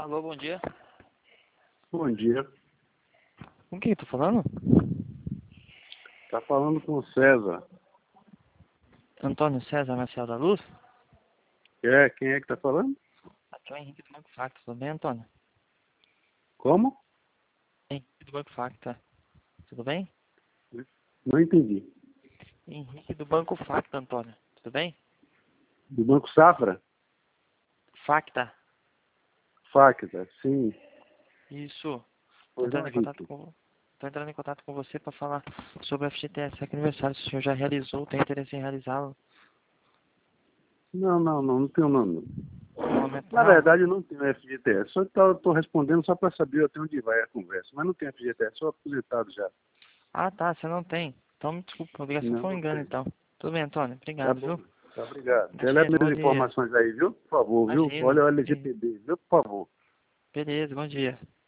Alô, bom dia. Bom dia. Com quem eu tô falando? Tá falando com o César. Antônio César Marcial da Luz? Quem é que tá falando? Aqui é o Henrique do Banco Facta, tudo bem, Antônio? Como? Henrique do Banco Facta, tudo bem? Não entendi. Henrique do Banco Facta, Antônio, tudo bem? Do Banco Safra? Facta, Facta, sim. isso. Tô Pois não, entrando em contato Henrique. com, tô entrando em contato com você para falar sobre o FGTS aqui aniversário. Se o senhor já realizou, tem interesse em realizá-lo? Não tenho não. No momento Na não? verdade, eu não tenho FGTS. Só tô respondendo só para saber até onde vai a conversa. Mas não tenho FGTS, sou aposentado já. Ah, tá, você não tem. Então me desculpa, a ligação Não, foi um não engano tenho. então. Tudo bem, Antônio, Tá obrigado, bom. viu? Tá, obrigado. Deleta Imagina, bom minhas dia. informações aí, viu? Por favor, viu? Imagina. Olha o LGPD, viu? Por favor. Beleza, bom dia.